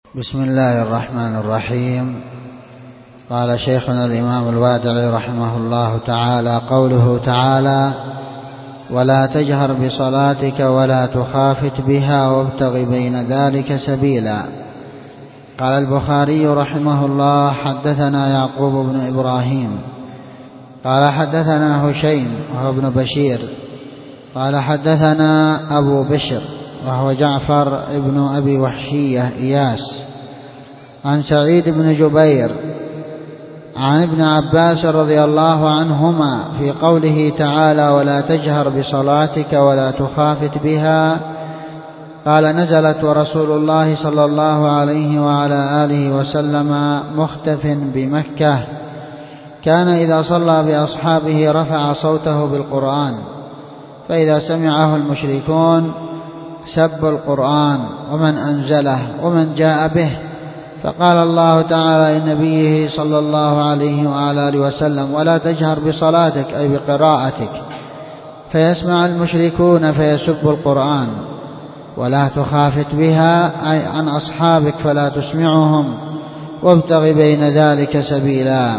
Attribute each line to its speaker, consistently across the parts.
Speaker 1: بسم الله الرحمن الرحيم. قال شيخنا الإمام الوادعي رحمه الله تعالى: قوله تعالى: ولا تجهر بصلاتك ولا تخافت بها وابتغ بين ذلك سبيلا. قال البخاري رحمه الله: حدثنا يعقوب بن إبراهيم قال حدثنا هشيم وهو ابن بشير قال حدثنا أبو بشر وهو جعفر ابن أبي وحشية إياس عن سعيد بن جبير عن ابن عباس رضي الله عنهما في قوله تعالى: ولا تجهر بصلاتك ولا تخافت بها. قال: نزلت ورسول الله صلى الله عليه وعلى آله وسلم مختف بمكة، كان إذا صلى بأصحابه رفع صوته بالقرآن، فإذا سمعه المشركون سبوا القرآن ومن أنزله ومن جاء به. فقال الله تعالى لنبيه صلى الله عليه وعلى آله وسلم: ولا تجهر بصلاتك أي بقراءتك فيسمع المشركون فيسبوا القرآن، ولا تخافت بها أي عن أصحابك فلا تسمعهم، وابتغ بين ذلك سبيلا.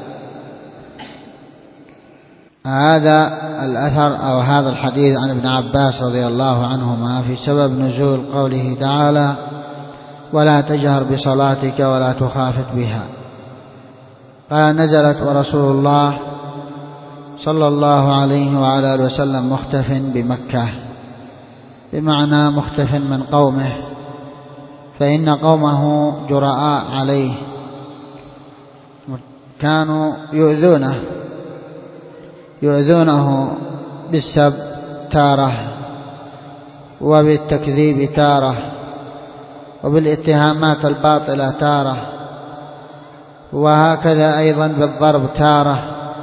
Speaker 1: هذا الأثر أو هذا الحديث عن ابن عباس رضي الله عنهما في سبب نزول قوله تعالى: ولا تجهر بصلاتك ولا تخافت بها. قال: نزلت ورسول الله صلى الله عليه وعلى آله وسلم مختف بمكة، بمعنى مختف من قومه، فإن قومه جراء عليه، كانوا يؤذونه بالسب تارة، وبالتكذيب تارة، وبالاتهامات الباطلة تارة، وهكذا أيضا بالضرب تارة،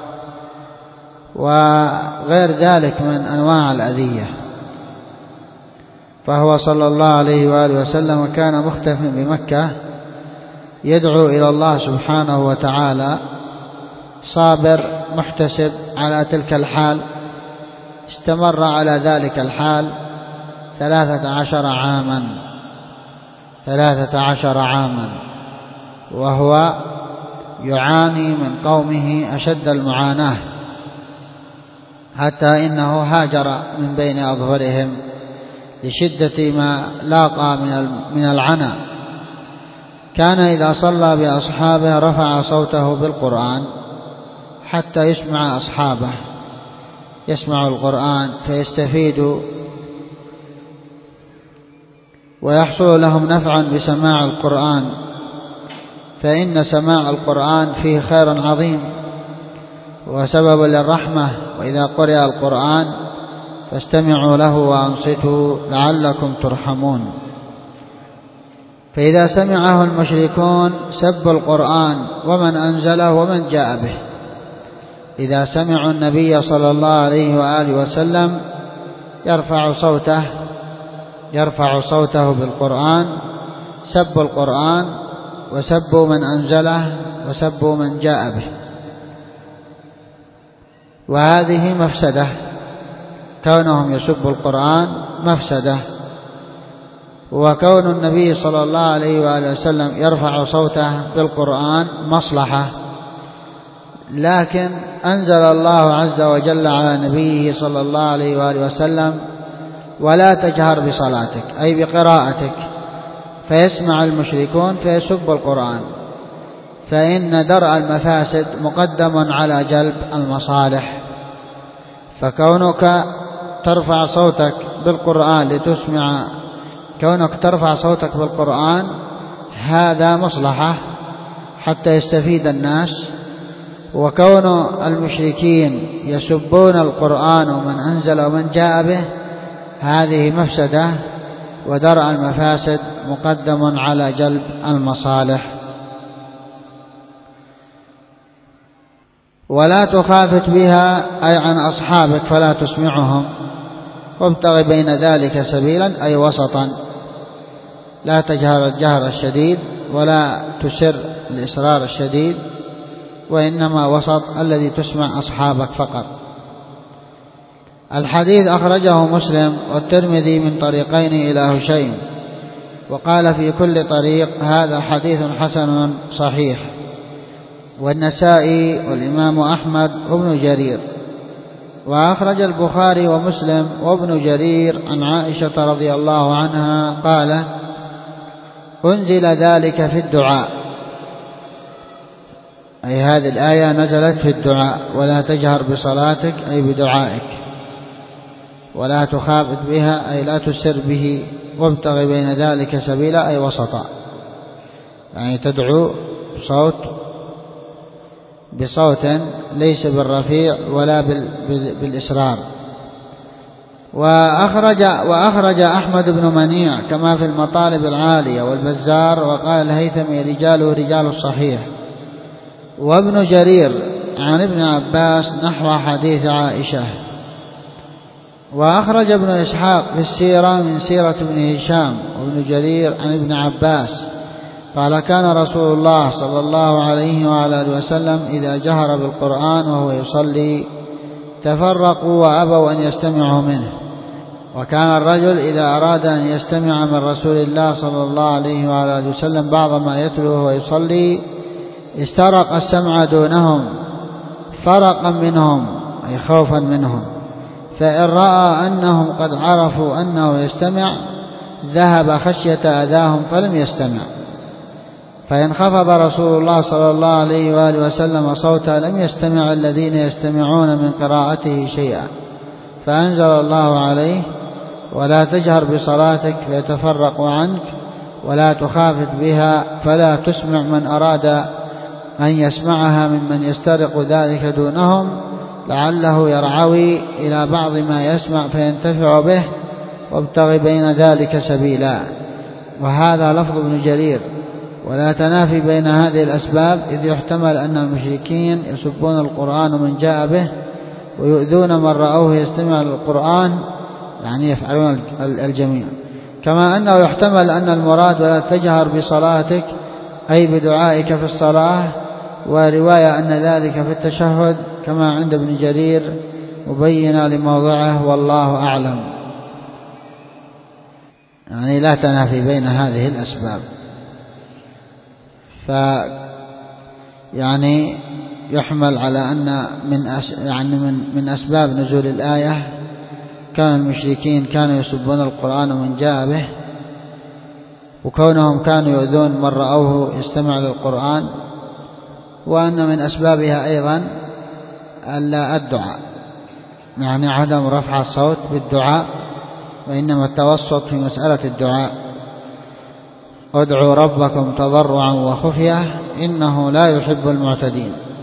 Speaker 1: وغير ذلك من أنواع الأذية. فهو صلى الله عليه وآله وسلم كان مختفٍ بمكة يدعو إلى الله سبحانه وتعالى، صابر محتسب على تلك الحال، استمر على ذلك الحال 13 عاما، وهو يعاني من قومه أشد المعاناة، حتى إنه هاجر من بين أظهرهم لشدة ما لاقى من العنى. كان إذا صلى بأصحابه رفع صوته بالقرآن حتى يسمع أصحابه، يسمع القرآن فيستفيدوا ويحصل لهم نفعا بسماع القرآن، فإن سماع القرآن فيه خير عظيم وسبب للرحمة. وإذا قرئ القرآن فاستمعوا له وأنصتوا لعلكم ترحمون. فإذا سمعه المشركون سبوا القرآن ومن أنزله ومن جاء به. إذا سمعوا النبي صلى الله عليه وآله وسلم يرفع صوته بالقرآن سبوا القرآن وسبوا من أنزله وسبوا من جاء به. وهذه مفسدة، كونهم يسبوا القرآن مفسدة، وكون النبي صلى الله عليه وآله وسلم يرفع صوته بالقرآن مصلحة. لكن أنزل الله عز وجل على نبيه صلى الله عليه وآله وسلم: ولا تجهر بصلاتك أي بقراءتك فيسمع المشركون فيسب القرآن، فإن درء المفاسد مقدم على جلب المصالح. فكونك ترفع صوتك بالقرآن هذا مصلحة حتى يستفيد الناس، وكون المشركين يسبون القرآن ومن أنزل ومن جاء به هذه مفسدة، ودرء المفاسد مقدم على جلب المصالح. ولا تخافت بها أي عن أصحابك فلا تسمعهم، وابتغ بين ذلك سبيلا أي وسطا، لا تجهر الجهر الشديد ولا تسر الإسرار الشديد، وإنما وسط الذي تسمع أصحابك فقط. الحديث أخرجه مسلم والترمذي من طريقين إلى هشيم وقال في كل طريق هذا حديث حسن صحيح. والنسائي والإمام أحمد وابن جرير. وأخرج البخاري ومسلم وابن جرير عن عائشة رضي الله عنها قالت: أنزل ذلك في الدعاء، أي هذه الآية نزلت في الدعاء: ولا تجهر بصلاتك أي بدعائك، ولا تخافت بها أي لا تسر به، وابتغ بين ذلك سبيلا أي وسطا، يعني تدعو بصوت ليس بالرفيع ولا بالإسرار. وأخرج أحمد بن منيع كما في المطالب العالية والبزار، وقال الهيثمي رجاله رجال الصحيح. وابن جرير عن ابن عباس نحو حديث عائشة. وأخرج ابن إسحاق في السيرة من سيرة ابن هشام وابن جرير عن ابن عباس قال: كان رسول الله صلى الله عليه وعلى آله وسلم إذا جهر بالقرآن وهو يصلي تفرقوا وأبوا أن يستمعوا منه. وكان الرجل إذا أراد أن يستمع من رسول الله صلى الله عليه وعلى آله وسلم بعض ما يتلو وهو يصلي استرق السمع دونهم فرقا منهم أي خوفا منهم، فإن رأى أنهم قد عرفوا أنه يستمع ذهب خشية أذاهم فلم يستمع. فإن خفض رسول الله صلى الله عليه وآله وسلم صوتا لم يستمع الذين يستمعون من قراءته شيئا، فأنزل الله عليه: ولا تجهر بصلاتك فيتفرق عنك ولا تخافت بها فلا تسمع من أراد أن يسمعها ممن يسترق ذلك دونهم لعله يرعوي إلى بعض ما يسمع فينتفع به، وابتغ بين ذلك سبيلا. وهذا لفظ ابن جرير. ولا تنافي بين هذه الأسباب، إذ يحتمل أن المشركين يسبون القرآن من جاء به ويؤذون من رأوه يستمع للقرآن، يعني يفعلون الجميع. كما أنه يحتمل أن المراد ولا تجهر بصلاتك أي بدعائك في الصلاة، ورواية أن ذلك في التشهد كما عند ابن جرير مبينا لموضعه والله أعلم. يعني لا تنافي بين هذه الأسباب. يعني يحمل على أن من أسباب نزول الآية كان المشركين كانوا يسبون القرآن من جاء به، وكونهم كانوا يؤذون من رأوه يستمع للقرآن، وأن من أسبابها أيضا ألا الدعاء، يعني عدم رفع الصوت بالدعاء، وإنما التوسط في مسألة الدعاء: ادعوا ربكم تضرعا وخفية إنه لا يحب المعتدين.